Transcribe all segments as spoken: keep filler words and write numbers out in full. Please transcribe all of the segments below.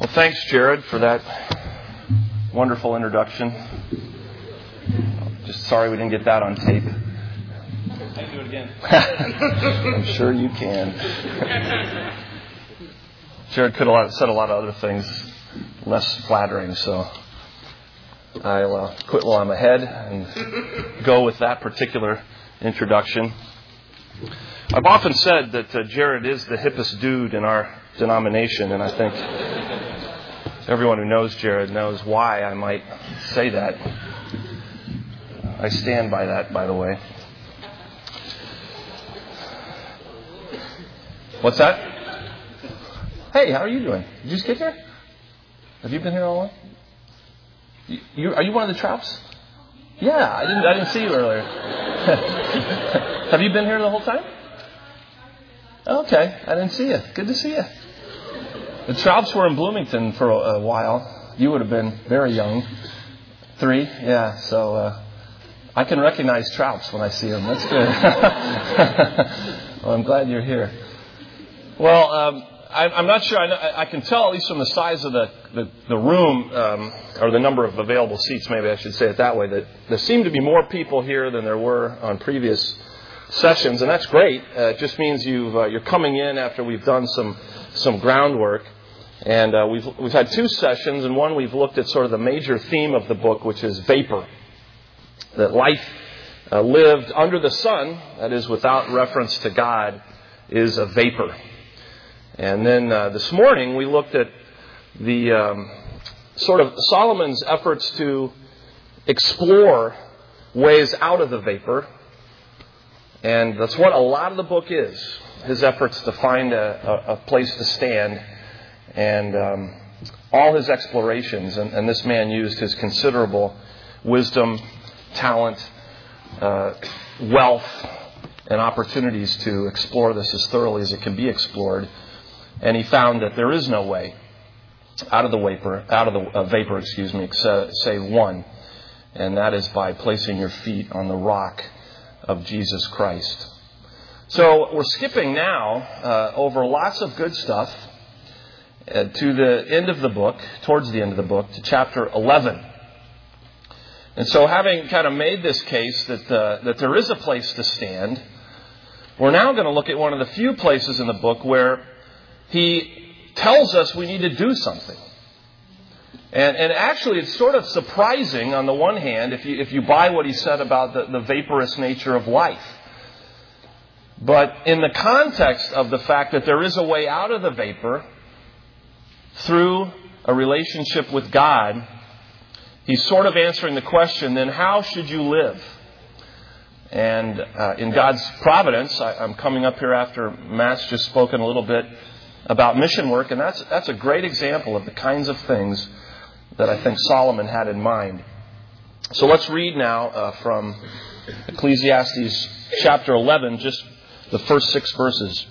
Well, thanks, Jared, for that wonderful introduction. Just sorry we didn't get that on tape. I can do it again. I'm sure you can. Jared could have said a lot of other things less flattering, so I'll uh, quit while I'm ahead and go with that particular introduction. I've often said that uh, Jared is the hippest dude in our denomination, and I think everyone who knows Jared knows why I might say that. I stand by that, by the way. What's that? Hey, how are you doing? Did you just get here? Have you been here all along? You, you, are you one of the Troups? Yeah, I didn't. I didn't see you earlier. Have you been here the whole time? Okay, I didn't see you. Good to see you. The Troups were in Bloomington for a, a while. You would have been very young. Three, yeah. So uh, I can recognize Troups when I see them. That's good. Well, I'm glad you're here. Well, um, I, I'm not sure. I, know, I can tell, at least from the size of the the, the room, um, or the number of available seats, maybe I should say it that way, that there seem to be more people here than there were on previous sessions, and that's great. Uh, it just means you've uh, you're coming in after we've done some some groundwork, and uh, we've we've had two sessions, and one we've looked at sort of the major theme of the book, which is vapor, that life uh, lived under the sun, that is without reference to God, is a vapor. And then uh, this morning we looked at the um, sort of Solomon's efforts to explore ways out of the vapor. And that's what a lot of the book is, his efforts to find a, a, a place to stand, and um, all his explorations. And, and this man used his considerable wisdom, talent, uh, wealth, and opportunities to explore this as thoroughly as it can be explored. And he found that there is no way out of the vapor, out of the uh, vapor, excuse me, save one, and that is by placing your feet on the rock of Jesus Christ. So we're skipping now uh, over lots of good stuff uh, to the end of the book, towards the end of the book, to chapter eleven. And so, having kind of made this case that uh, that there is a place to stand, we're now going to look at one of the few places in the book where he tells us we need to do something. And, and actually, it's sort of surprising on the one hand, if you if you buy what he said about the, the vaporous nature of life. But in the context of the fact that there is a way out of the vapor through a relationship with God, he's sort of answering the question, then how should you live? And uh, in God's providence, I, I'm coming up here after Matt's just spoken a little bit about mission work, and that's that's a great example of the kinds of things that I think Solomon had in mind. So let's read now uh, from Ecclesiastes chapter eleven, just the first six verses.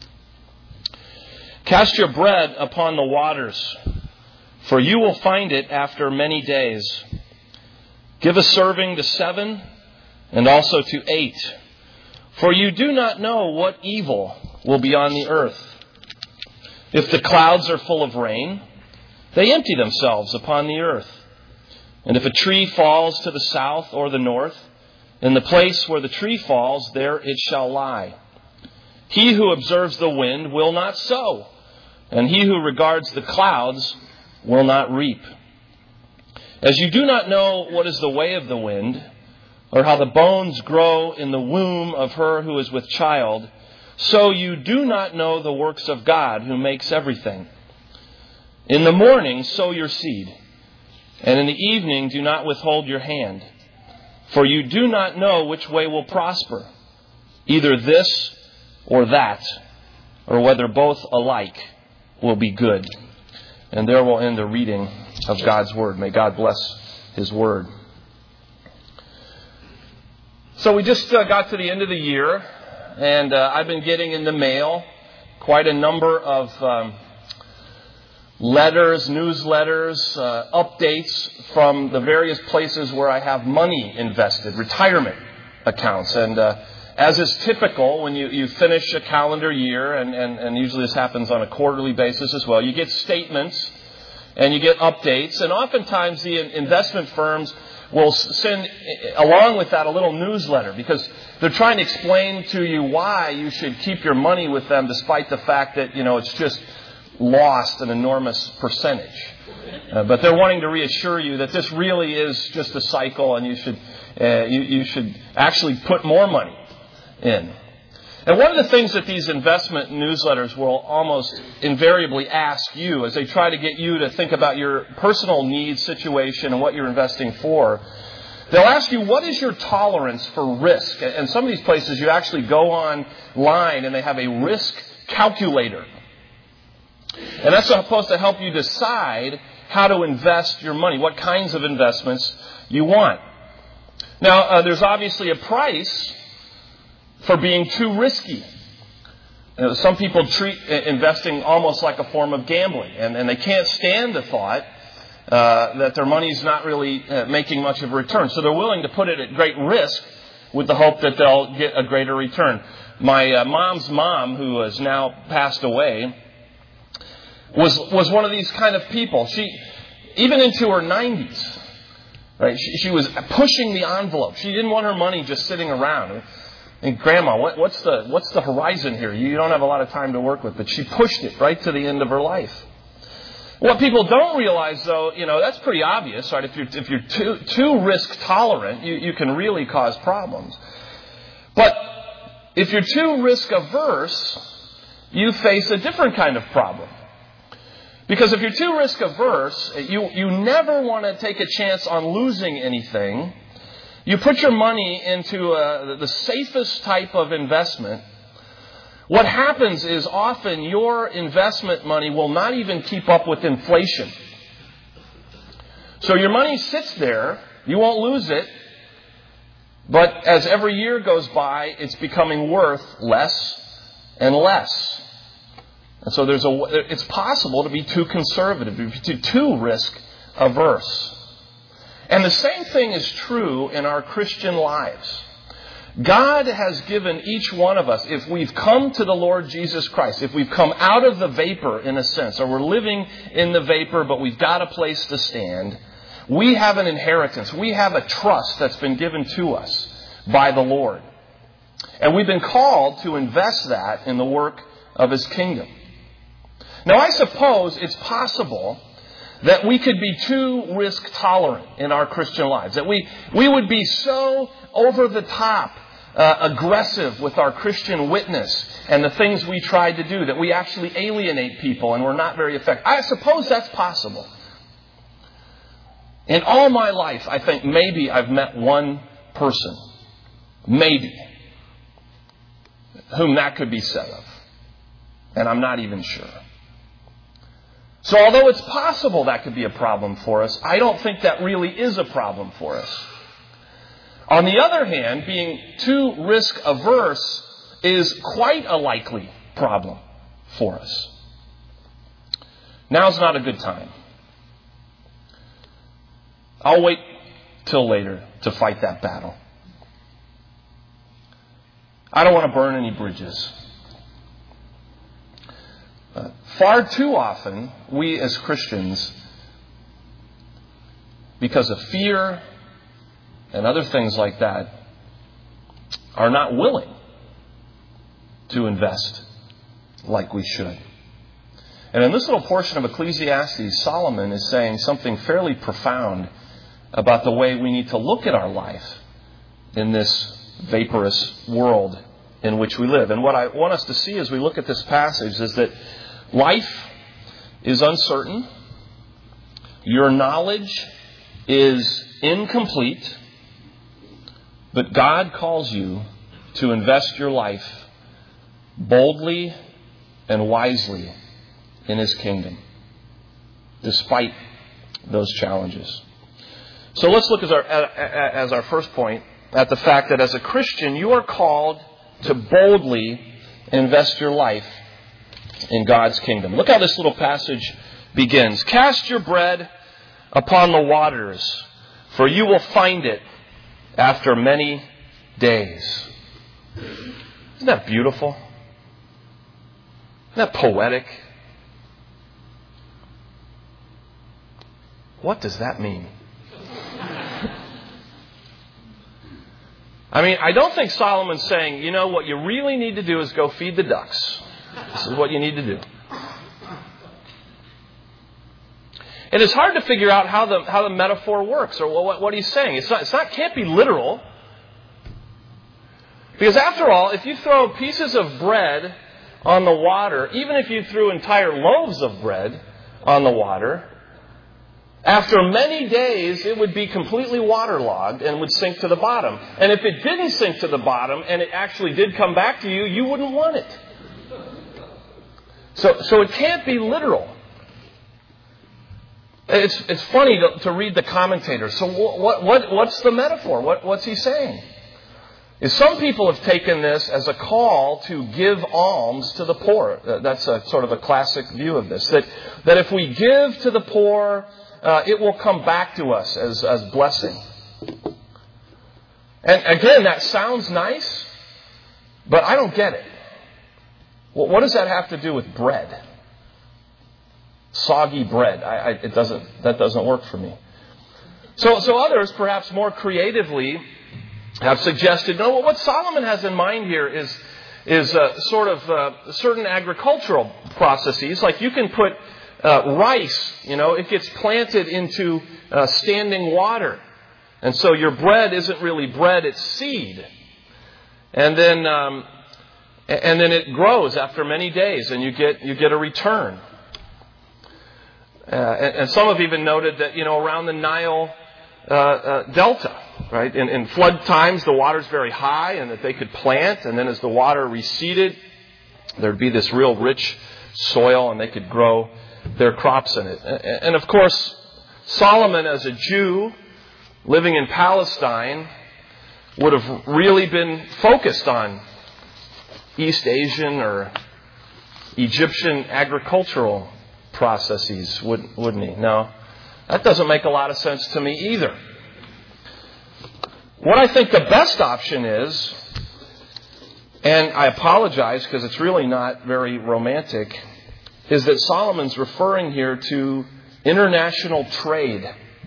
Cast your bread upon the waters, for you will find it after many days. Give a serving to seven, and also to eight, for you do not know what evil will be on the earth. If the clouds are full of rain, they empty themselves upon the earth. And if a tree falls to the south or the north, in the place where the tree falls, there it shall lie. He who observes the wind will not sow, and he who regards the clouds will not reap. As you do not know what is the way of the wind, or how the bones grow in the womb of her who is with child, so you do not know the works of God who makes everything. In the morning sow your seed, and in the evening do not withhold your hand. For you do not know which way will prosper, either this or that, or whether both alike will be good. And there will end the reading of God's Word. May God bless His Word. So we just uh, got to the end of the year. And uh, I've been getting in the mail quite a number of um, letters, newsletters, uh, updates from the various places where I have money invested, retirement accounts. And uh, as is typical when you, you finish a calendar year, and, and, and usually this happens on a quarterly basis as well, you get statements and you get updates. And oftentimes the investment firms will send along with that a little newsletter because they're trying to explain to you why you should keep your money with them despite the fact that, you know, it's just lost an enormous percentage. Uh, but they're wanting to reassure you that this really is just a cycle and you should uh, you, you should actually put more money in. And one of the things that these investment newsletters will almost invariably ask you as they try to get you to think about your personal needs, situation, and what you're investing for, they'll ask you, what is your tolerance for risk? And some of these places you actually go online and they have a risk calculator. And that's supposed to help you decide how to invest your money, what kinds of investments you want. Now, uh, there's obviously a price for being too risky. You know, some people treat investing almost like a form of gambling, and, and they can't stand the thought uh, that their money's not really uh, making much of a return. So they're willing to put it at great risk with the hope that they'll get a greater return. My uh, mom's mom, who has now passed away, was was one of these kind of people. She, even into her nineties, right? She, she was pushing the envelope. She didn't want her money just sitting around. And Grandma, what, what's the what's the horizon here? You don't have a lot of time to work with, but she pushed it right to the end of her life. What people don't realize, though, you know, that's pretty obvious, right? If you're if you're too too risk tolerant, you, you can really cause problems. But if you're too risk averse, you face a different kind of problem. Because if you're too risk averse, you you never want to take a chance on losing anything. You put your money into uh, the safest type of investment. What happens is often your investment money will not even keep up with inflation. So your money sits there. You won't lose it. But as every year goes by, it's becoming worth less and less. And so there's a, it's possible to be too conservative, to be too risk averse. And the same thing is true in our Christian lives. God has given each one of us, if we've come to the Lord Jesus Christ, if we've come out of the vapor in a sense, or we're living in the vapor but we've got a place to stand, we have an inheritance. We have a trust that's been given to us by the Lord. And we've been called to invest that in the work of His kingdom. Now, I suppose it's possible that we could be too risk tolerant in our Christian lives. That we, we would be so over the top uh, aggressive with our Christian witness and the things we try to do that we actually alienate people and we're not very effective. I suppose that's possible. In all my life, I think maybe I've met one person, maybe, whom that could be said of. And I'm not even sure. So although it's possible that could be a problem for us, I don't think that really is a problem for us. On the other hand, being too risk averse is quite a likely problem for us. Now's not a good time. I'll wait till later to fight that battle. I don't want to burn any bridges. Uh, far too often, we as Christians, because of fear and other things like that, are not willing to invest like we should. And in this little portion of Ecclesiastes, Solomon is saying something fairly profound about the way we need to look at our life in this vaporous world in which we live. And what I want us to see as we look at this passage is that life is uncertain. Your knowledge is incomplete. But God calls you to invest your life boldly and wisely in His kingdom, despite those challenges. So let's look as our, as our first point at the fact that as a Christian, you are called to boldly invest your life in God's kingdom. Look how this little passage begins. Cast your bread upon the waters, for you will find it after many days. Isn't that beautiful? Isn't that poetic? What does that mean? I mean, I don't think Solomon's saying, you know, what you really need to do is go feed the ducks. This is what you need to do. And it's hard to figure out how the how the metaphor works or what, what he's saying. It's not, it's not can't be literal. Because after all, if you throw pieces of bread on the water, even if you threw entire loaves of bread on the water, after many days it would be completely waterlogged and would sink to the bottom. And if it didn't sink to the bottom and it actually did come back to you, you wouldn't want it. So, so it can't be literal. It's it's funny to, to read the commentators. So what what what's the metaphor? What what's he saying? Is some people have taken this as a call to give alms to the poor. That's a sort of a classic view of this. That that if we give to the poor, uh, it will come back to us as as blessing. And again, that sounds nice, but I don't get it. Well, what does that have to do with bread? Soggy bread. I, I, it doesn't. That doesn't work for me. So, so others, perhaps more creatively, have suggested. No, what Solomon has in mind here is is uh, sort of uh, certain agricultural processes. Like you can put uh, rice. You know, it gets planted into uh, standing water, and so your bread isn't really bread; it's seed. And then, um, and then it grows after many days, and you get you get a return. Uh, and, and some have even noted that, you know, around the Nile uh, uh, Delta, right, in, in flood times, the water's very high and that they could plant. And then as the water receded, there'd be this real rich soil and they could grow their crops in it. And, and of course, Solomon, as a Jew living in Palestine, would have really been focused on East Asian or Egyptian agricultural processes, wouldn't he? No, that doesn't make a lot of sense to me either. What I think the best option is, and I apologize because it's really not very romantic, is that Solomon's referring here to international trade.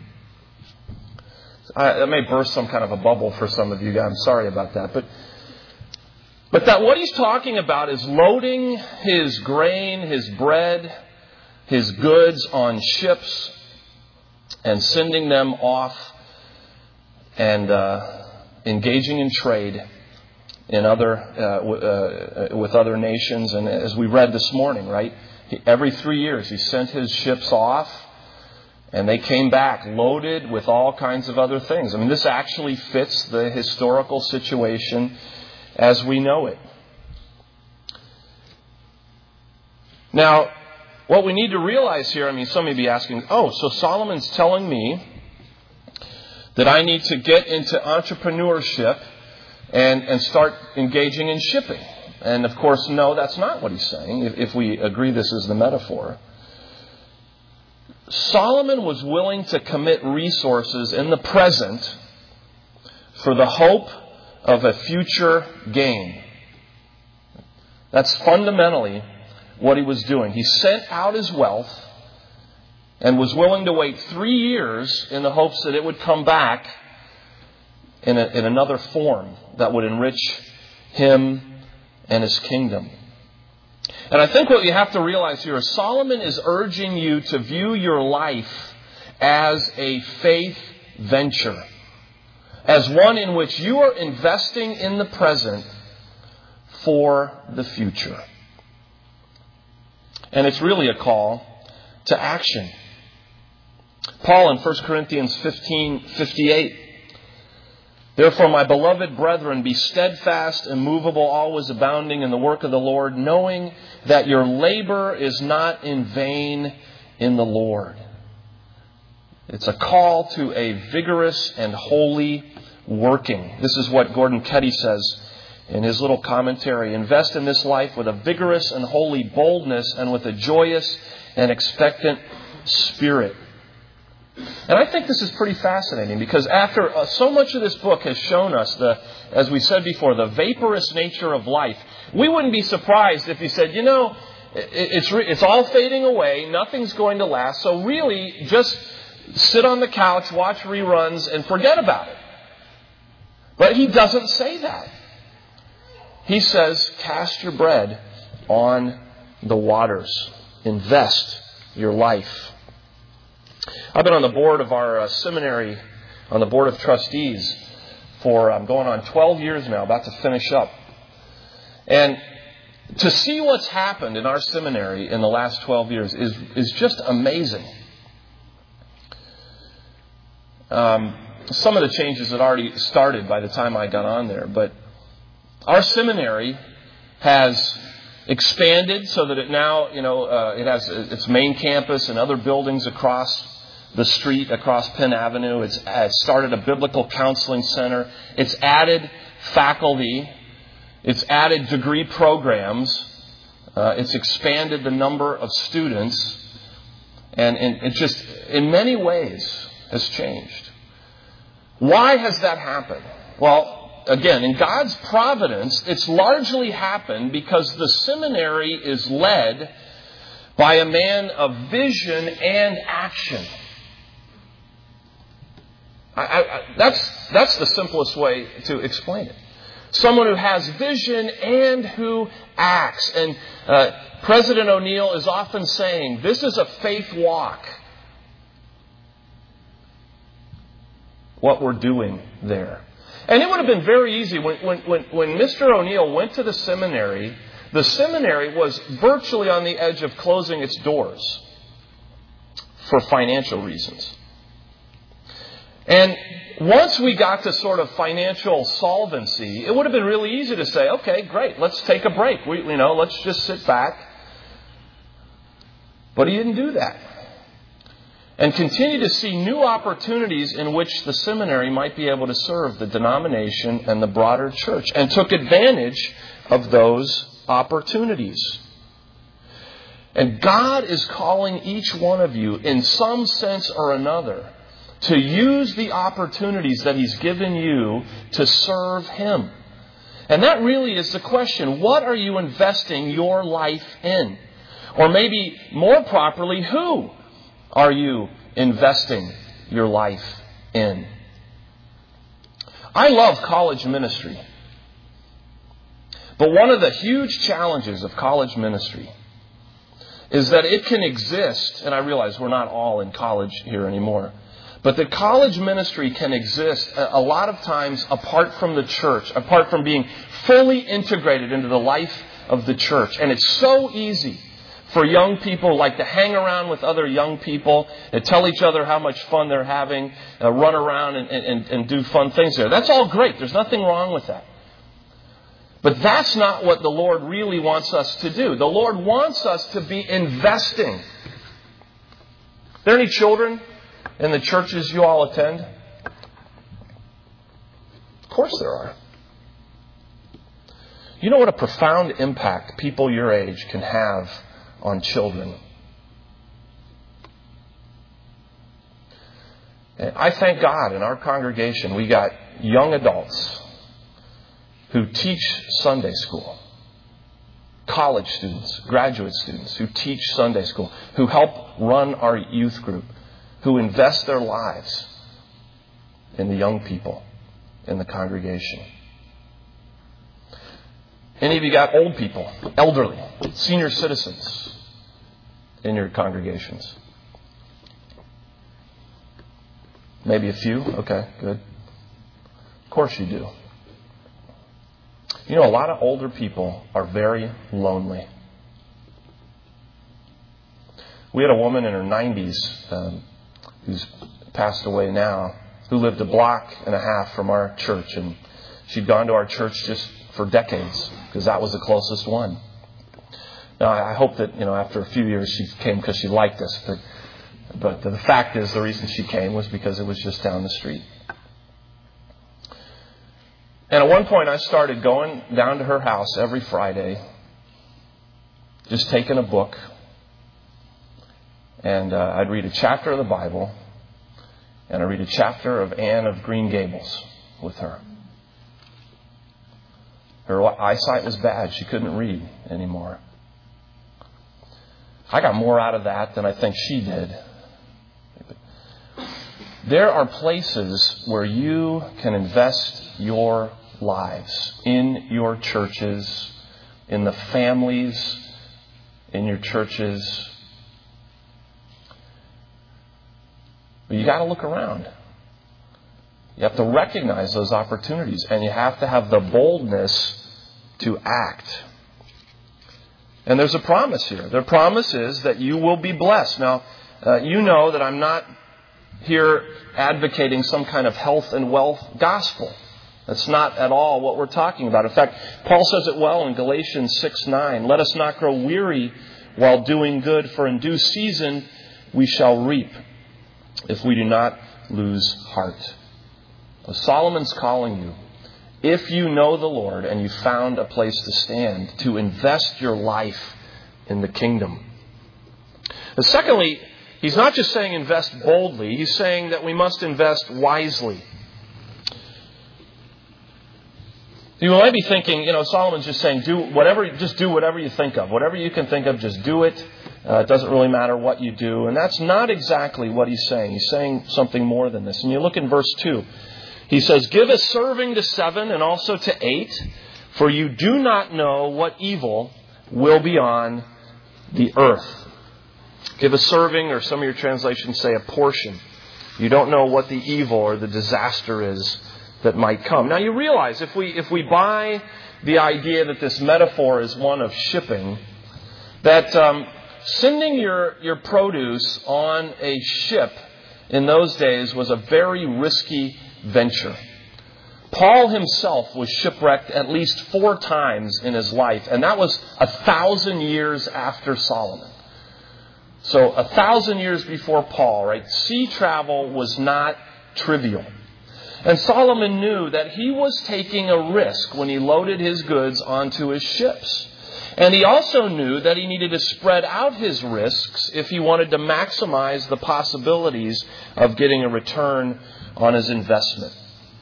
I, that may burst some kind of a bubble for some of you guys. I'm sorry about that. But but that what he's talking about is loading his grain, his bread, his goods on ships and sending them off and uh, engaging in trade in other uh, w- uh, with other nations. And as we read this morning, right, he, every three years he sent his ships off and they came back loaded with all kinds of other things. I mean, this actually fits the historical situation as we know it. Now, what we need to realize here, I mean, some may be asking, oh, so Solomon's telling me that I need to get into entrepreneurship and, and start engaging in shipping. And of course, no, that's not what he's saying, if, if we agree this is the metaphor. Solomon was willing to commit resources in the present for the hope of a future gain. That's fundamentally what he was doing. He sent out his wealth and was willing to wait three years in the hopes that it would come back in, a, in another form that would enrich him and his kingdom. And I think what you have to realize here is Solomon is urging you to view your life as a faith venture, as one in which you are investing in the present for the future. And it's really a call to action. Paul in First Corinthians fifteen fifty-eight. Therefore, my beloved brethren, be steadfast, immovable, always abounding in the work of the Lord, knowing that your labor is not in vain in the Lord. It's a call to a vigorous and holy working. This is what Gordon Ketty says in his little commentary. Invest in this life with a vigorous and holy boldness and with a joyous and expectant spirit. And I think this is pretty fascinating because after uh, so much of this book has shown us, the, as we said before, the vaporous nature of life, we wouldn't be surprised if he said, you know, it, it's, re- it's all fading away, nothing's going to last, so really just sit on the couch, watch reruns, and forget about it. But he doesn't say that. He says, cast your bread on the waters. Invest your life. I've been on the board of our uh, seminary, on the board of trustees, for I'm um, going on twelve years now, about to finish up. And to see what's happened in our seminary in the last twelve years is, is just amazing. Um, some of the changes had already started by the time I got on there, but our seminary has expanded so that it now, you know, uh, it has its main campus and other buildings across the street, across Penn Avenue. It's uh, started a biblical counseling center. It's added faculty. It's added degree programs. Uh, it's expanded the number of students. And, and it just, in many ways, has changed. Why has that happened? Well, again, in God's providence, it's largely happened because the seminary is led by a man of vision and action. I, I, that's, that's the simplest way to explain it. Someone who has vision and who acts. And uh, President O'Neill is often saying, this is a faith walk. What we're doing there. And it would have been very easy. When, when, when, when Mister O'Neill went to the seminary, the seminary was virtually on the edge of closing its doors for financial reasons. And once we got to sort of financial solvency, it would have been really easy to say, okay, great, let's take a break. We, you know, let's just sit back. But he didn't do that. And continue to see new opportunities in which the seminary might be able to serve the denomination and the broader church, and took advantage of those opportunities. And God is calling each one of you, in some sense or another, to use the opportunities that He's given you to serve Him. And that really is the question. What are you investing your life in? Or maybe more properly, who are you investing your life in? I love college ministry. But one of the huge challenges of college ministry is that it can exist, and I realize we're not all in college here anymore, but the college ministry can exist a lot of times apart from the church, apart from being fully integrated into the life of the church. And it's so easy for young people like to hang around with other young people and tell each other how much fun they're having, uh, run around and, and, and do fun things there. That's all great. There's nothing wrong with that. But that's not what the Lord really wants us to do. The Lord wants us to be investing. Are there any children in the churches you all attend? Of course there are. You know what a profound impact people your age can have on children. And I thank God in our congregation we got young adults who teach Sunday school. College students, graduate students who teach Sunday school, who help run our youth group, who invest their lives in the young people in the congregation. Any of you got old people, elderly, senior citizens in your congregations? Maybe a few? Okay, good. Of course you do. You know, a lot of older people are very lonely. We had a woman in her nineties um, who's passed away now, who lived a block and a half from our church, and she'd gone to our church just for decades because that was the closest one. Now, I hope that, you know, after a few years she came because she liked us, but but the fact is the reason she came was because it was just down the street. And at one point I started going down to her house every Friday, just taking a book, and uh, I'd read a chapter of the Bible, and I'd read a chapter of Anne of Green Gables with her. Her eyesight was bad. She couldn't read anymore. I got more out of that than I think she did. There are places where you can invest your lives, in your churches, in the families, in your churches. But you got to look around. You have to recognize those opportunities, and you have to have the boldness to act. And there's a promise here. The promise is that you will be blessed. Now, uh, you know that I'm not here advocating some kind of health and wealth gospel. That's not at all what we're talking about. In fact, Paul says it well in Galatians six nine. Let us not grow weary while doing good, for in due season we shall reap if we do not lose heart. So Solomon's calling you, if you know the Lord and you found a place to stand, to invest your life in the kingdom. And secondly, he's not just saying invest boldly. He's saying that we must invest wisely. You might be thinking, you know, Solomon's just saying, do whatever, just do whatever you think of. Whatever you can think of, just do it. Uh, it doesn't really matter what you do. And that's not exactly what he's saying. He's saying something more than this. And you look in verse two. He says, give a serving to seven and also to eight, for you do not know what evil will be on the earth. Give a serving, or some of your translations say a portion. You don't know what the evil or the disaster is that might come. Now you realize if we if we buy the idea that this metaphor is one of shipping, that um, sending your, your produce on a ship in those days was a very risky venture. Paul himself was shipwrecked at least four times in his life, and that was a thousand years after Solomon. So a thousand years before Paul, right? Sea travel was not trivial. And Solomon knew that he was taking a risk when he loaded his goods onto his ships. And he also knew that he needed to spread out his risks if he wanted to maximize the possibilities of getting a return on his investment.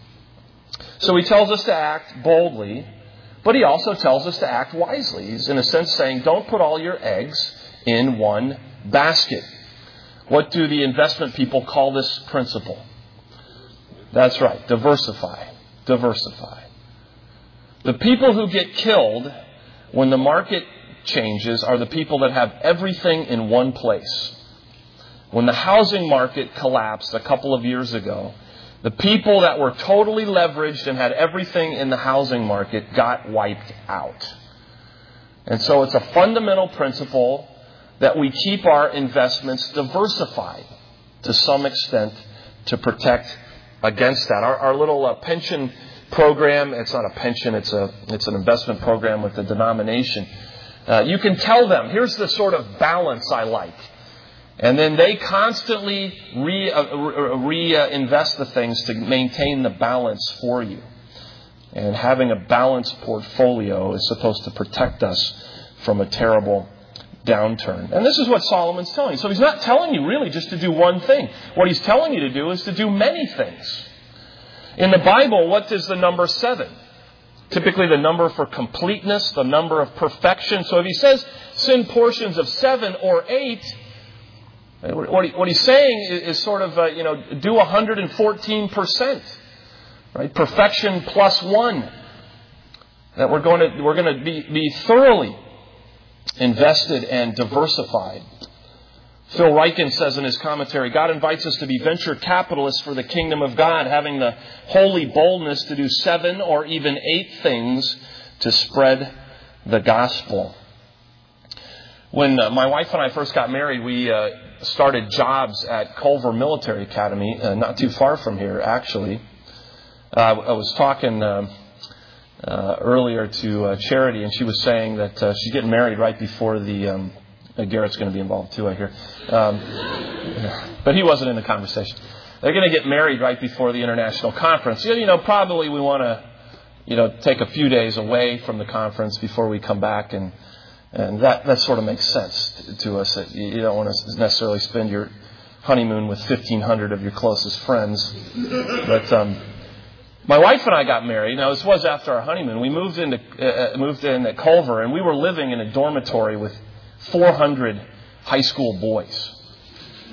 So he tells us to act boldly, but he also tells us to act wisely. He's in a sense saying, don't put all your eggs in one basket. What do the investment people call this principle? That's right. Diversify. Diversify. The people who get killed when the market changes are the people that have everything in one place. When the housing market collapsed a couple of years ago, the people that were totally leveraged and had everything in the housing market got wiped out. And so it's a fundamental principle that we keep our investments diversified to some extent to protect against that. Our, our little uh, pension program, it's not a pension, it's a it's an investment program with a denomination. Uh, you can tell them, here's the sort of balance I like. And then they constantly re, uh, re uh, invest the things to maintain the balance for you. And having a balanced portfolio is supposed to protect us from a terrible downturn. And this is what Solomon's telling you. So he's not telling you really just to do one thing. What he's telling you to do is to do many things. In the Bible, what is the number seven? Typically the number for completeness, the number of perfection. So if he says send portions of seven or eight, what he's saying is sort of, uh, you know, do one hundred fourteen percent. Right? Perfection plus one. That we're going to, we're going to be, be thoroughly invested and diversified. Phil Ryken says in his commentary, God invites us to be venture capitalists for the kingdom of God, having the holy boldness to do seven or even eight things to spread the gospel. When uh, my wife and I first got married, we uh, started jobs at Culver Military Academy, uh, not too far from here, actually. Uh, I was talking uh, uh, earlier to uh, Charity, and she was saying that uh, she's getting married right before the... Um, uh, Garrett's going to be involved too, I hear. Um, but he wasn't in the conversation. They're going to get married right before the international conference. You know, probably we want to, you know, take a few days away from the conference before we come back, and and that, that sort of makes sense to us. That you don't want to necessarily spend your honeymoon with fifteen hundred of your closest friends. But um, my wife and I got married. Now, this was after our honeymoon. We moved into uh, moved in at Culver, and we were living in a dormitory with four hundred high school boys.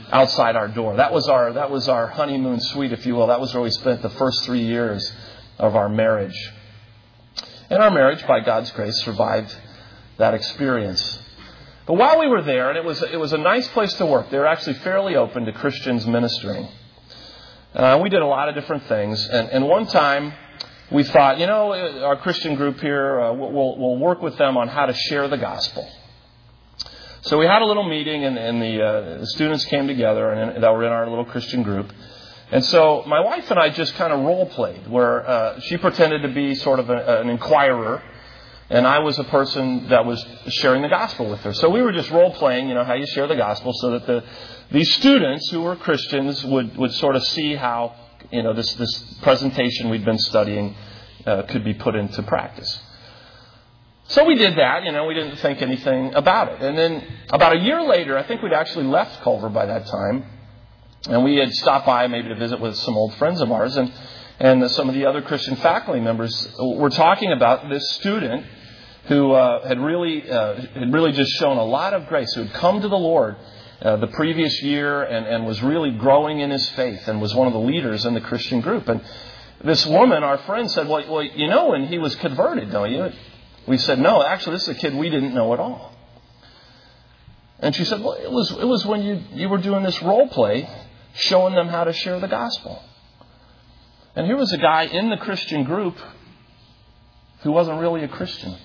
outside our door. That was our that was our honeymoon suite, if you will. That was where we spent the first three years of our marriage. And our marriage, by God's grace, survived that experience. But while we were there, and it was it was a nice place to work, they were actually fairly open to Christians ministering. Uh, we did a lot of different things. And, and one time, we thought, you know, our Christian group here, uh, we'll, we'll work with them on how to share the gospel. So we had a little meeting, and, and the, uh, the students came together and, that were in our little Christian group. And so my wife and I just kind of role played, where uh, she pretended to be sort of a, an inquirer, and I was a person that was sharing the gospel with her. So we were just role playing, you know, how you share the gospel, so that the these students who were Christians would, would sort of see how, you know, this, this presentation we'd been studying uh, could be put into practice. So we did that, you know, we didn't think anything about it. And then about a year later, I think we'd actually left Culver by that time, and we had stopped by maybe to visit with some old friends of ours, and, and some of the other Christian faculty members were talking about this student who uh, had really uh, had really just shown a lot of grace, who had come to the Lord uh, the previous year and, and was really growing in his faith and was one of the leaders in the Christian group. And this woman, our friend, said, well, well you know, and he was converted, don't you? We said, no, actually, this is a kid we didn't know at all. And she said, well, it was it was when you, you were doing this role play, showing them how to share the gospel. And here was a guy in the Christian group who wasn't really a Christian.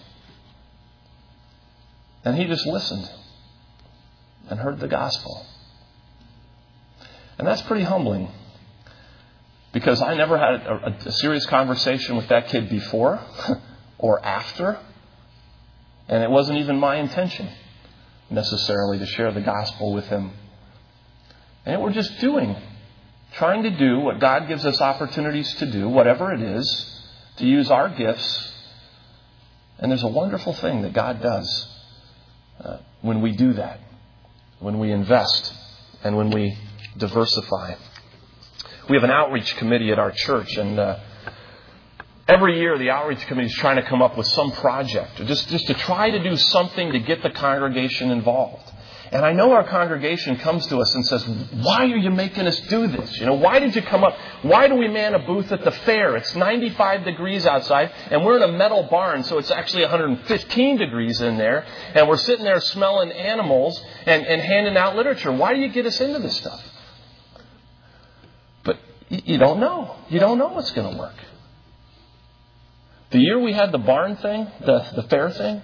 And he just listened and heard the gospel. And that's pretty humbling, because I never had a, a, a serious conversation with that kid before or after. And it wasn't even my intention necessarily to share the gospel with him. And we're just doing, trying to do what God gives us opportunities to do, whatever it is, to use our gifts. And there's a wonderful thing that God does uh, when we do that, when we invest and when we diversify. We have an outreach committee at our church, and uh, every year the outreach committee is trying to come up with some project, or just, just to try to do something to get the congregation involved. And I know our congregation comes to us and says, why are you making us do this? You know, why did you come up? Why do we man a booth at the fair? It's ninety-five degrees outside, and we're in a metal barn, so it's actually one hundred fifteen degrees in there. And we're sitting there smelling animals and, and handing out literature. Why do you get us into this stuff? But you don't know. You don't know what's going to work. The year we had the barn thing, the, the fair thing,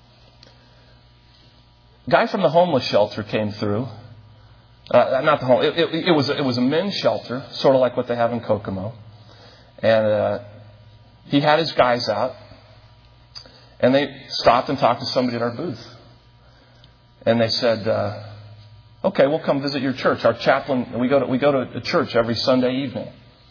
guy from the homeless shelter came through. Uh, not the home. It, it, it was it was a men's shelter, sort of like what they have in Kokomo. And uh, he had his guys out, and they stopped and talked to somebody at our booth. And they said, uh, "Okay, we'll come visit your church. Our chaplain. We go to we go to a church every Sunday evening."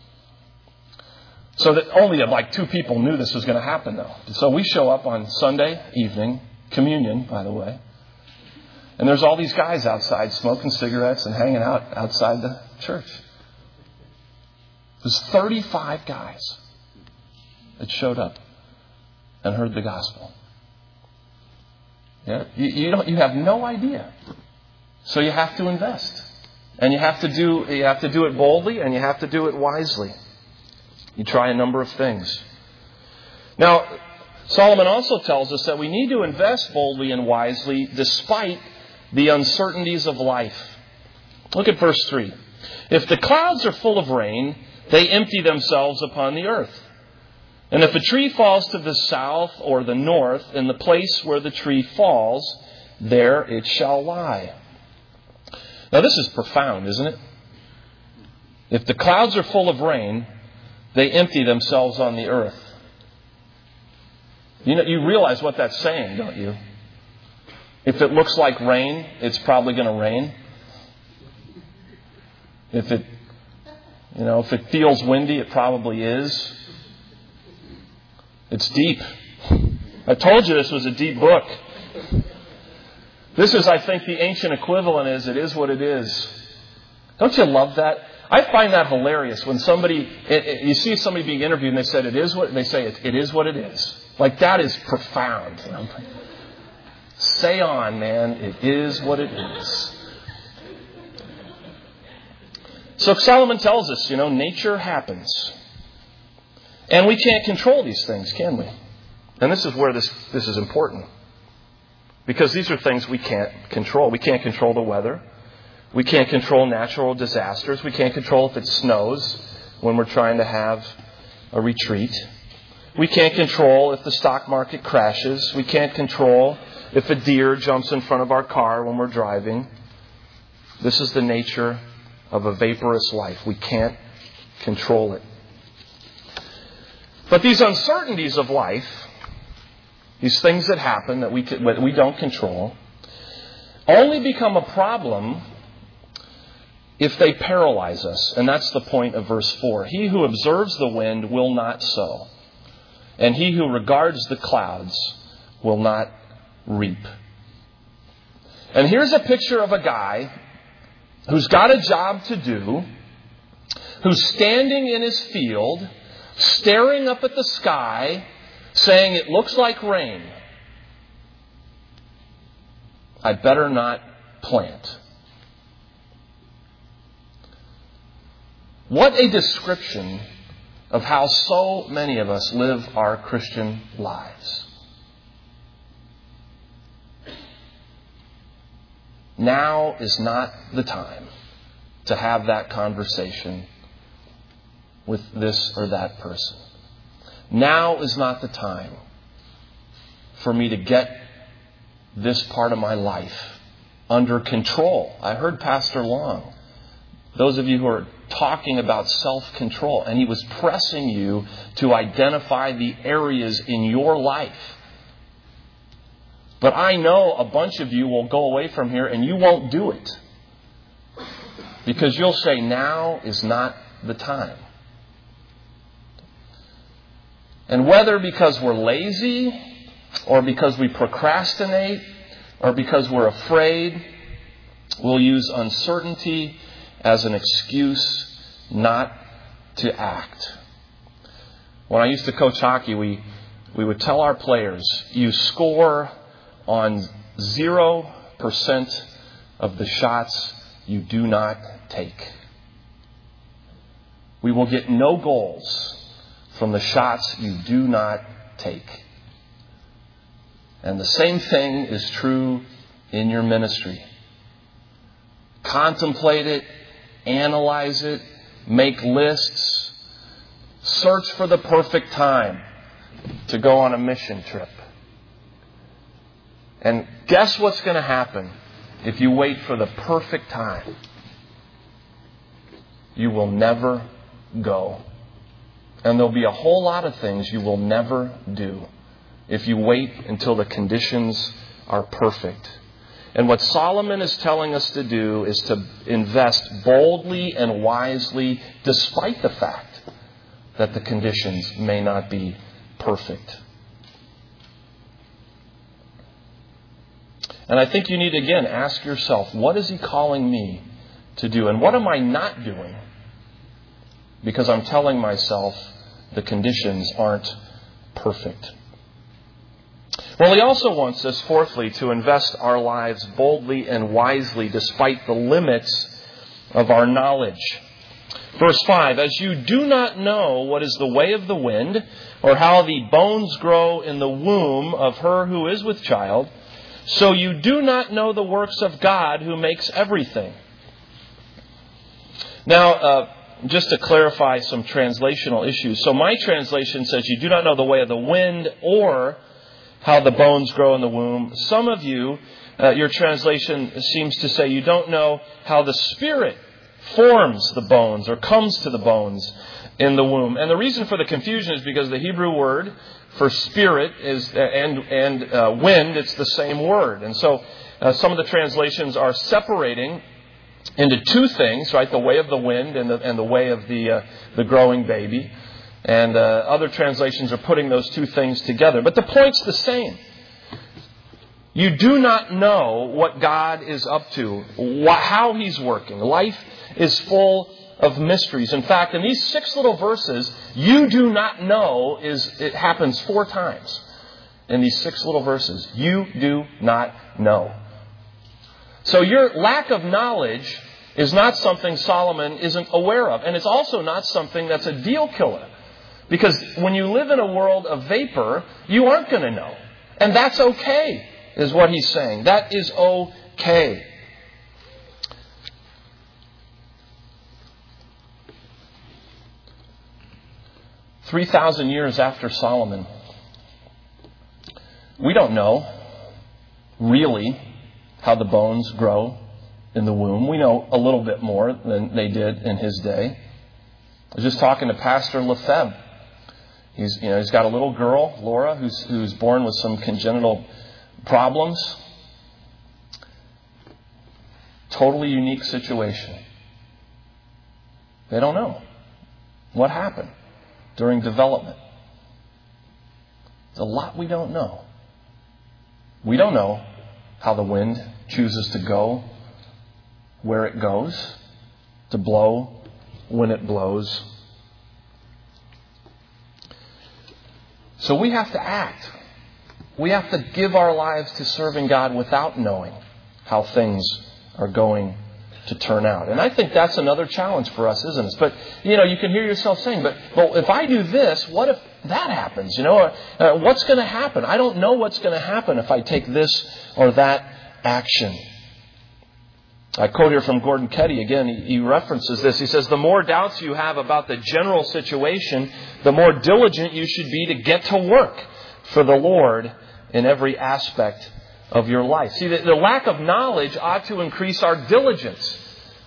So that only like two people knew this was going to happen, though. So we show up on Sunday evening, communion, by the way. And there's all these guys outside smoking cigarettes and hanging out outside the church. There's thirty-five guys that showed up and heard the gospel. Yeah, you, you don't. You have no idea. So you have to invest, and you have to do. You have to do it boldly, and you have to do it wisely. You try a number of things. Now, Solomon also tells us that we need to invest boldly and wisely despite the uncertainties of life. Look at verse three. If the clouds are full of rain, they empty themselves upon the earth. And if a tree falls to the south or the north, in the place where the tree falls, there it shall lie. Now this is profound, isn't it? If the clouds are full of rain, they empty themselves on the earth. You know, you realize what that's saying, don't you? If it looks like rain, it's probably going to rain. If it, you know, if it feels windy, it probably is. It's deep. I told you this was a deep book. This is, I think, the ancient equivalent is, it is what it is. Don't you love that? I find that hilarious when somebody, you see somebody being interviewed and they said it is what, they say it, it is what it is. Like, that is profound. You know? Say on, man. It is what it is. So Solomon tells us, you know, nature happens. And we can't control these things, can we? And this is where this, this is important. Because these are things we can't control. We can't control the weather. We can't control natural disasters. We can't control if it snows when we're trying to have a retreat. We can't control if the stock market crashes. We can't control if a deer jumps in front of our car when we're driving. This is the nature of a vaporous life. We can't control it. But these uncertainties of life, these things that happen that we can, that we don't control, only become a problem if they paralyze us. And that's the point of verse four. He who observes the wind will not sow, and he who regards the clouds will not reap. And here's a picture of a guy who's got a job to do, who's standing in his field, staring up at the sky, saying, it looks like rain. I better not plant. What a description of how so many of us live our Christian lives. Now is not the time to have that conversation with this or that person. Now is not the time for me to get this part of my life under control. I heard Pastor Long, those of you who are talking about self-control, and he was pressing you to identify the areas in your life. But I know a bunch of you will go away from here and you won't do it. Because you'll say, now is not the time. And whether because we're lazy, or because we procrastinate, or because we're afraid, we'll use uncertainty as an excuse not to act. When I used to coach hockey, we, we would tell our players, you score on zero percent of the shots you do not take. We will get no goals from the shots you do not take. And the same thing is true in your ministry. Contemplate it, analyze it, make lists, search for the perfect time to go on a mission trip. And guess what's going to happen if you wait for the perfect time? You will never go. And there'll be a whole lot of things you will never do if you wait until the conditions are perfect. And what Solomon is telling us to do is to invest boldly and wisely despite the fact that the conditions may not be perfect. And I think you need to, again, ask yourself, what is he calling me to do? And what am I not doing? Because I'm telling myself the conditions aren't perfect. Well, he also wants us, fourthly, to invest our lives boldly and wisely despite the limits of our knowledge. Verse five, as you do not know what is the way of the wind, or how the bones grow in the womb of her who is with child, so you do not know the works of God who makes everything. Now, uh, just to clarify some translational issues. So my translation says you do not know the way of the wind or how the bones grow in the womb. Some of you, uh, your translation seems to say you don't know how the Spirit forms the bones or comes to the bones in the womb. And the reason for the confusion is because the Hebrew word for spirit is and and uh, wind, it's the same word. And so uh, some of the translations are separating into two things, right? The way of the wind and the and the way of the uh, the growing baby. And uh, other translations are putting those two things together. But the point's the same. You do not know what God is up to, wh- how He's working. Life is full of mysteries. In fact, in these six little verses, you do not know is it happens four times. In these six little verses, you do not know. So your lack of knowledge is not something Solomon isn't aware of. And it's also not something that's a deal killer. Because when you live in a world of vapor, you aren't going to know. And that's okay, is what he's saying. That is okay. Three thousand years after Solomon, we don't know really how the bones grow in the womb. We know a little bit more than they did in his day. I was just talking to Pastor Lefebvre. He's, you know, he's got a little girl, Laura, who's who's born with some congenital problems. Totally unique situation. They don't know what happened during development. There's a lot we don't know. We don't know how the wind chooses to go, where it goes, to blow when it blows. So we have to act. We have to give our lives to serving God without knowing how things are going to turn out. And I think that's another challenge for us, isn't it? But, you know, you can hear yourself saying, but, well, if I do this, what if that happens? You know, uh, what's going to happen? I don't know what's going to happen if I take this or that action. I quote here from Gordon Ketty again. He, he references this. He says, the more doubts you have about the general situation, the more diligent you should be to get to work for the Lord in every aspect of your life. See, the, the lack of knowledge ought to increase our diligence.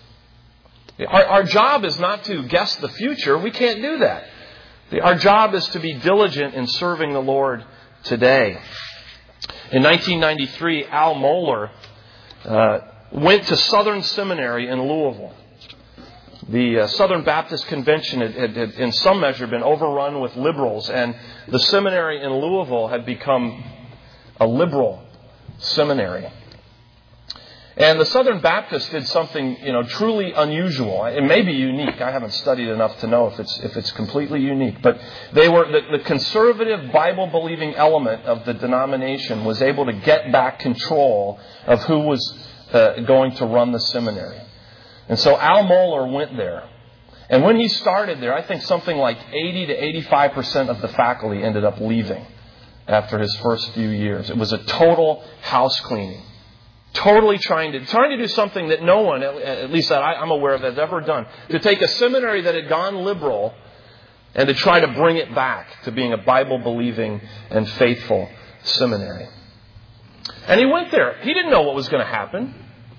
Our, our job is not to guess the future. We can't do that. Our job is to be diligent in serving the Lord today. In nineteen ninety-three, Al Mohler uh, went to Southern Seminary in Louisville. The uh, Southern Baptist Convention had, had, had, in some measure, been overrun with liberals, and the seminary in Louisville had become a liberal seminary. And the Southern Baptists did something, you know, truly unusual. It may be unique. I haven't studied enough to know if it's if it's completely unique. But they were the, the conservative Bible-believing element of the denomination was able to get back control of who was uh, going to run the seminary. And so Al Mohler went there. And when he started there, I think something like eighty to eighty-five percent of the faculty ended up leaving after his first few years. It was a total house cleaning. Totally trying to trying to do something that no one, at least that I, I'm aware of, has ever done. To take a seminary that had gone liberal and to try to bring it back to being a Bible-believing and faithful seminary. And he went there. He didn't know what was going to happen.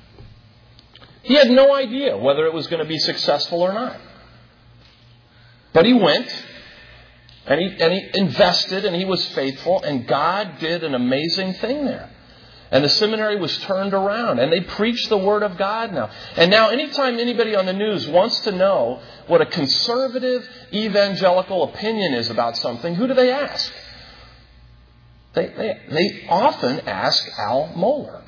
He had no idea whether it was going to be successful or not. But he went, and he, and he invested, and he was faithful, and God did an amazing thing there. And the seminary was turned around, and they preach the Word of God now. And now anytime anybody on the news wants to know what a conservative evangelical opinion is about something, who do they ask? They, they, they often ask Al Mohler.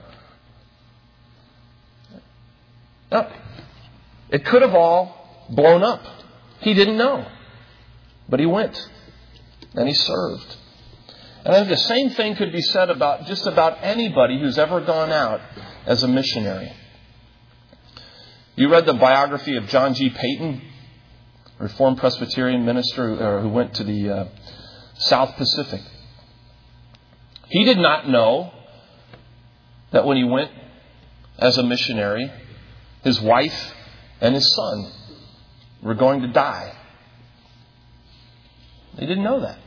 Now, it could have all blown up. He didn't know. But he went, and he served. And I think the same thing could be said about just about anybody who's ever gone out as a missionary. You read the biography of John G. Payton, Reformed Presbyterian minister who went to the uh, South Pacific. He did not know that when he went as a missionary, his wife and his son were going to die. They didn't know that.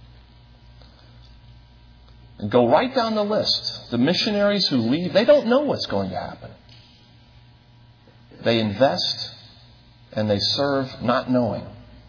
And go right down the list. The missionaries who leave, they don't know what's going to happen. They invest and they serve not knowing.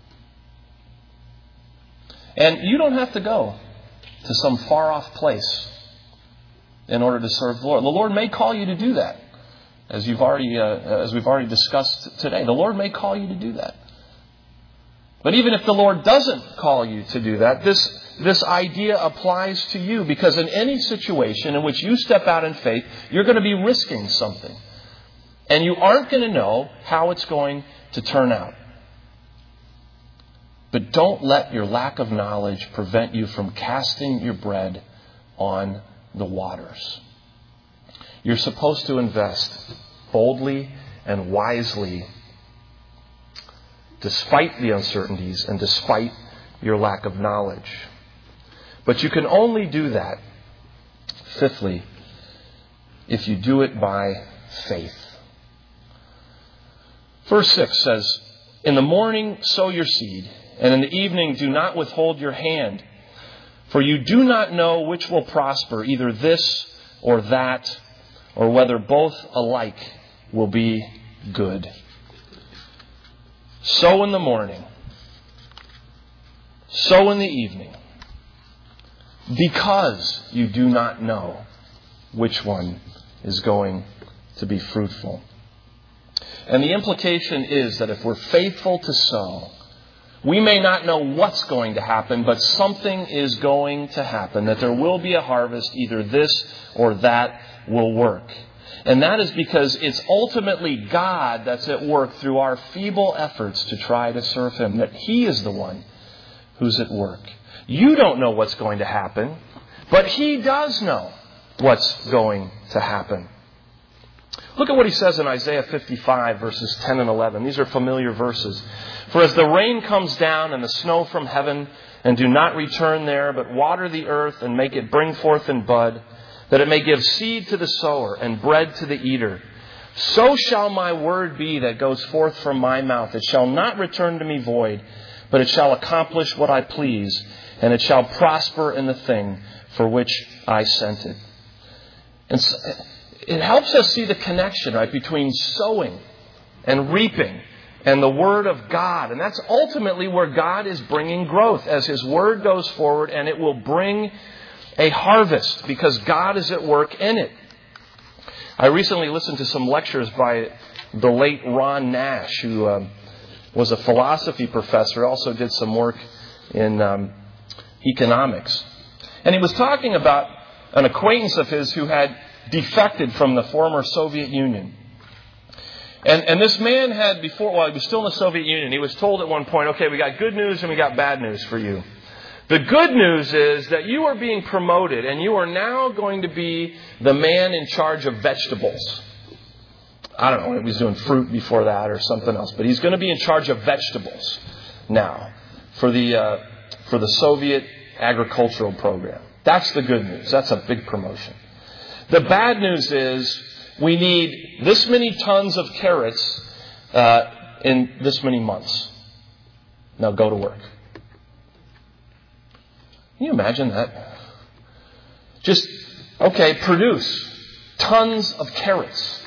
And you don't have to go to some far off place in order to serve the Lord. The Lord may call you to do that, as you've already, uh, as we've already discussed today. The Lord may call you to do that. But even if the Lord doesn't call you to do that, this This idea applies to you, because in any situation in which you step out in faith, you're going to be risking something. And you aren't going to know how it's going to turn out. But don't let your lack of knowledge prevent you from casting your bread on the waters. You're supposed to invest boldly and wisely, despite the uncertainties and despite your lack of knowledge. But you can only do that, fifthly, if you do it by faith. Verse six says, "In the morning sow your seed, and in the evening do not withhold your hand. For you do not know which will prosper, either this or that, or whether both alike will be good." Sow in the morning. Sow in the evening. Because you do not know which one is going to be fruitful. And the implication is that if we're faithful to sow, we may not know what's going to happen, but something is going to happen, that there will be a harvest, either this or that will work. And that is because it's ultimately God that's at work through our feeble efforts to try to serve Him, that He is the one who's at work. You don't know what's going to happen, but He does know what's going to happen. Look at what He says in Isaiah fifty-five, verses ten and eleven. These are familiar verses. "For as the rain comes down and the snow from heaven, and do not return there, but water the earth and make it bring forth and bud, that it may give seed to the sower and bread to the eater, so shall my word be that goes forth from my mouth. It shall not return to me void, but it shall accomplish what I please, and it shall prosper in the thing for which I sent it." And so, it helps us see the connection, right, between sowing and reaping and the Word of God. And that's ultimately where God is bringing growth, as His Word goes forward, and it will bring a harvest because God is at work in it. I recently listened to some lectures by the late Ron Nash, who um, was a philosophy professor, also did some work in um, economics. And he was talking about an acquaintance of his who had defected from the former Soviet Union. And, and this man had before, well, he was still in the Soviet Union. He was told at one point, okay, we got good news and we got bad news for you. The good news is that you are being promoted and you are now going to be the man in charge of vegetables. I don't know, he was doing fruit before that or something else, but he's going to be in charge of vegetables now for the, uh, for the Soviet agricultural program. That's the good news. That's a big promotion. The bad news is we need this many tons of carrots uh, in this many months. Now go to work. Can you imagine that? Just, okay, produce tons of carrots.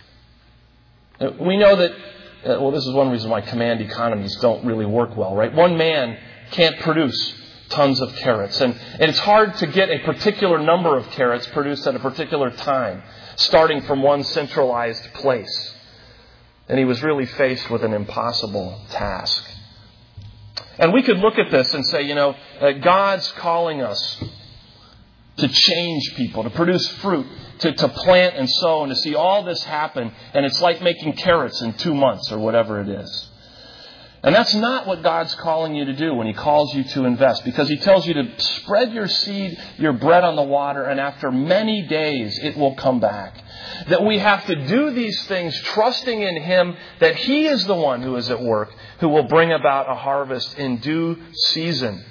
We know that, uh, well, this is one reason why command economies don't really work well, right? One man can't produce tons of carrots. And, and it's hard to get a particular number of carrots produced at a particular time, starting from one centralized place. And he was really faced with an impossible task. And we could look at this and say, you know, uh, God's calling us to change people, to produce fruit, to, to plant and sow, and to see all this happen. And it's like making carrots in two months or whatever it is. And that's not what God's calling you to do when He calls you to invest, because He tells you to spread your seed, your bread on the water, and after many days it will come back. That we have to do these things trusting in Him, that He is the one who is at work, who will bring about a harvest in due season.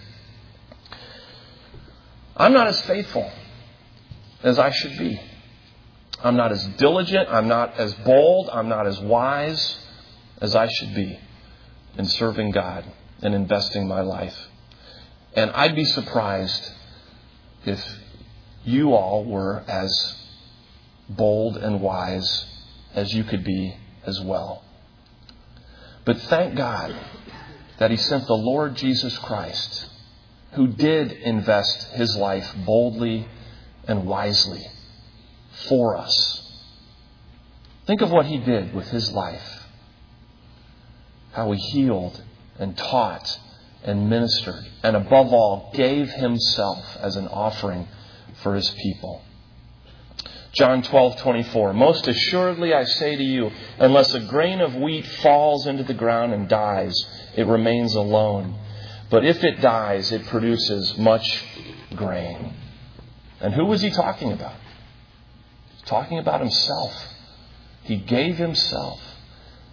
I'm not as faithful as I should be. I'm not as diligent, I'm not as bold, I'm not as wise as I should be in serving God and investing my life. And I'd be surprised if you all were as bold and wise as you could be as well. But thank God that He sent the Lord Jesus Christ, who did invest His life boldly and wisely for us. Think of what He did with His life. How He healed and taught and ministered, and above all, gave Himself as an offering for His people. John twelve twenty-four, "Most assuredly I say to you, unless a grain of wheat falls into the ground and dies, it remains alone. But if it dies, it produces much grain." And who was He talking about? He was talking about Himself. He gave Himself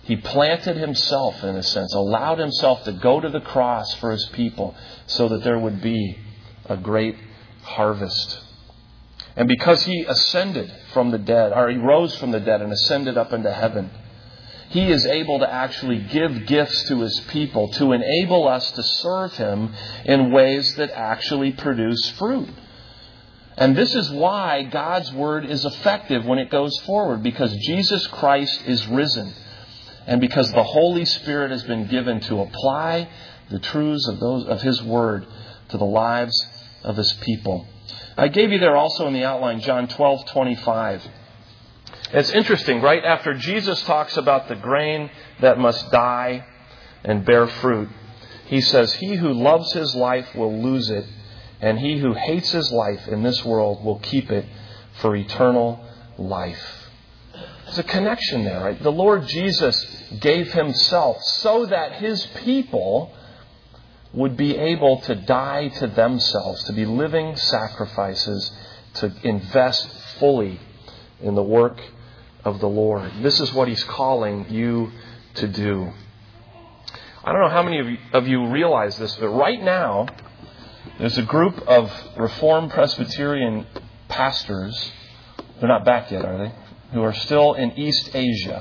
He planted himself, in a sense, allowed himself to go to the cross for his people so that there would be a great harvest. And because he ascended from the dead, or he rose from the dead and ascended up into heaven, he is able to actually give gifts to his people to enable us to serve him in ways that actually produce fruit. And this is why God's word is effective when it goes forward, because Jesus Christ is risen. And because the Holy Spirit has been given to apply the truths of those of his word to the lives of his people. I gave you there also in the outline John twelve twenty-five. It's interesting, right after Jesus talks about the grain that must die and bear fruit, he says, "He who loves his life will lose it, and he who hates his life in this world will keep it for eternal life." There's a connection there, right? The Lord Jesus gave himself so that his people would be able to die to themselves, to be living sacrifices, to invest fully in the work of the Lord. This is what he's calling you to do. I don't know how many of you, of you realize this, but right now, there's a group of Reformed Presbyterian pastors. They're not back yet, are they? Who are still in East Asia.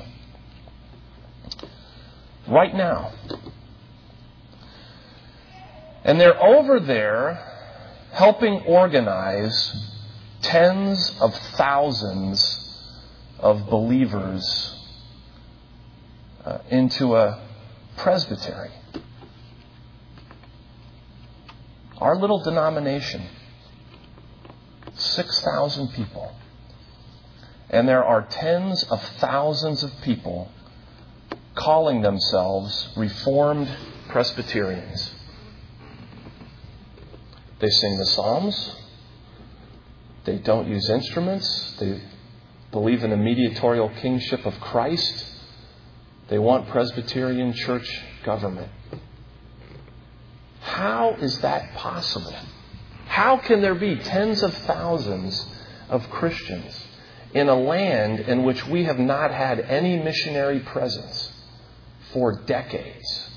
Right now. And they're over there helping organize tens of thousands of believers uh, into a presbytery. Our little denomination, six thousand people. And there are tens of thousands of people calling themselves Reformed Presbyterians. They sing the Psalms. They don't use instruments. They believe in the mediatorial kingship of Christ. They want Presbyterian church government. How is that possible? How can there be tens of thousands of Christians in a land in which we have not had any missionary presence for decades?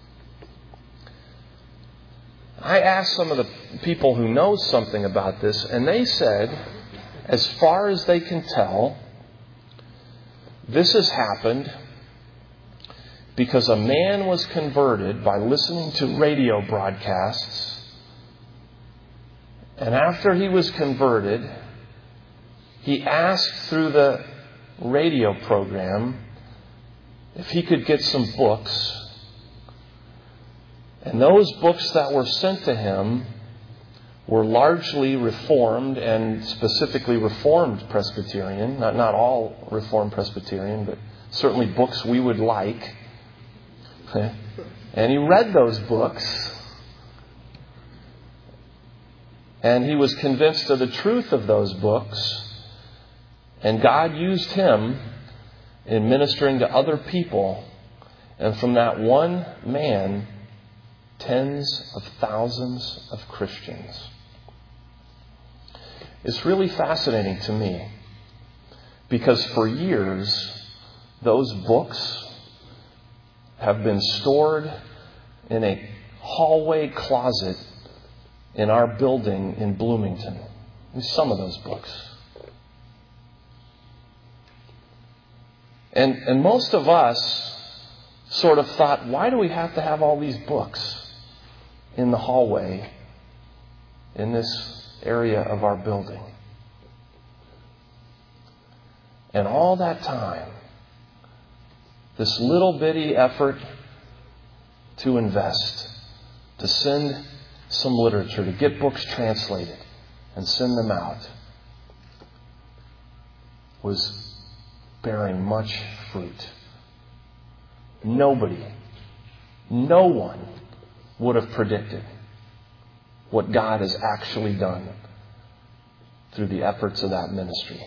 I asked some of the people who know something about this, and they said, as far as they can tell, this has happened because a man was converted by listening to radio broadcasts, and after he was converted, he asked through the radio program if he could get some books. And those books that were sent to him were largely Reformed and specifically Reformed Presbyterian. Not, not all Reformed Presbyterian, but certainly books we would like. And he read those books. And he was convinced of the truth of those books. And God used him in ministering to other people. And from that one man, tens of thousands of Christians. It's really fascinating to me because for years, those books have been stored in a hallway closet in our building in Bloomington. Some of those books. And, and most of us sort of thought, why do we have to have all these books in the hallway in this area of our building? And all that time, this little bitty effort to invest, to send some literature, to get books translated and send them out, was bearing much fruit. Nobody, no one would have predicted what God has actually done through the efforts of that ministry.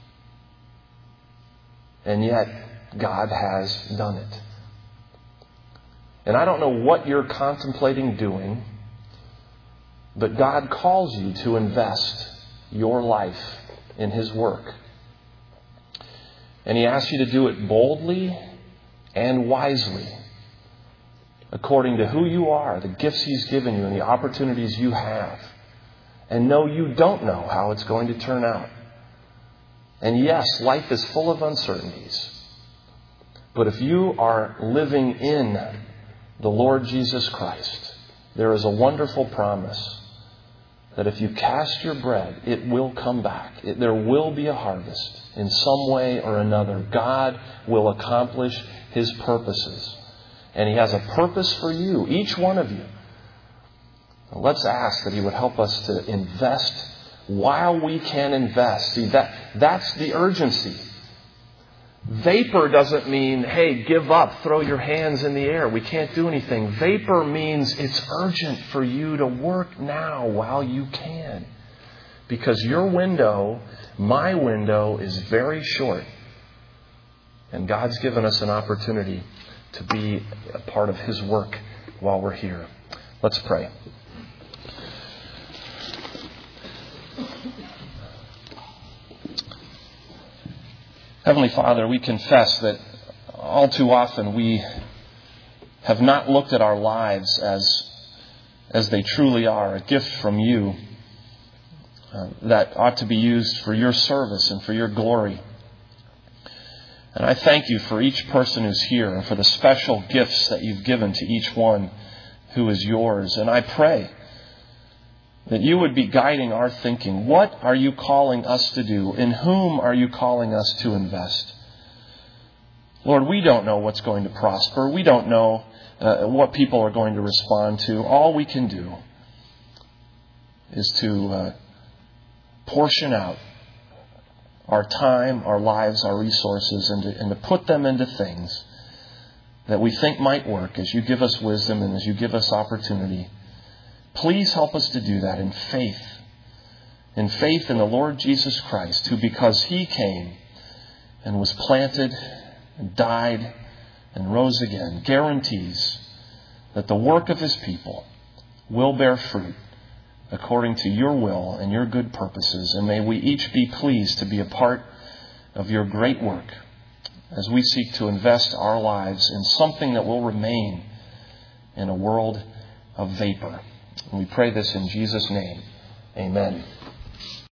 And yet, God has done it. And I don't know what you're contemplating doing, but God calls you to invest your life in His work. And He asks you to do it boldly and wisely, according to who you are, the gifts He's given you, and the opportunities you have. And know you don't know how it's going to turn out. And yes, life is full of uncertainties. But if you are living in the Lord Jesus Christ, there is a wonderful promise that if you cast your bread, it will come back. It, there will be a harvest in some way or another. God will accomplish His purposes. And He has a purpose for you, each one of you. Now let's ask that He would help us to invest while we can invest. See, that, that's the urgency. Vapor doesn't mean, hey, give up, throw your hands in the air. We can't do anything. Vapor means it's urgent for you to work now while you can. Because your window, my window, is very short. And God's given us an opportunity to be a part of His work while we're here. Let's pray. Heavenly Father, we confess that all too often we have not looked at our lives as, as they truly are, a gift from You uh, that ought to be used for Your service and for Your glory. And I thank You for each person who's here and for the special gifts that You've given to each one who is Yours. And I pray that You would be guiding our thinking. What are You calling us to do? In whom are You calling us to invest? Lord, we don't know what's going to prosper. We don't know uh, what people are going to respond to. All we can do is to uh, portion out our time, our lives, our resources, and to, and to put them into things that we think might work as You give us wisdom and as You give us opportunity. Please help us to do that in faith. In faith in the Lord Jesus Christ, who, because He came and was planted and died and rose again, guarantees that the work of His people will bear fruit according to Your will and Your good purposes. And may we each be pleased to be a part of Your great work as we seek to invest our lives in something that will remain in a world of vapor. And we pray this in Jesus' name. Amen.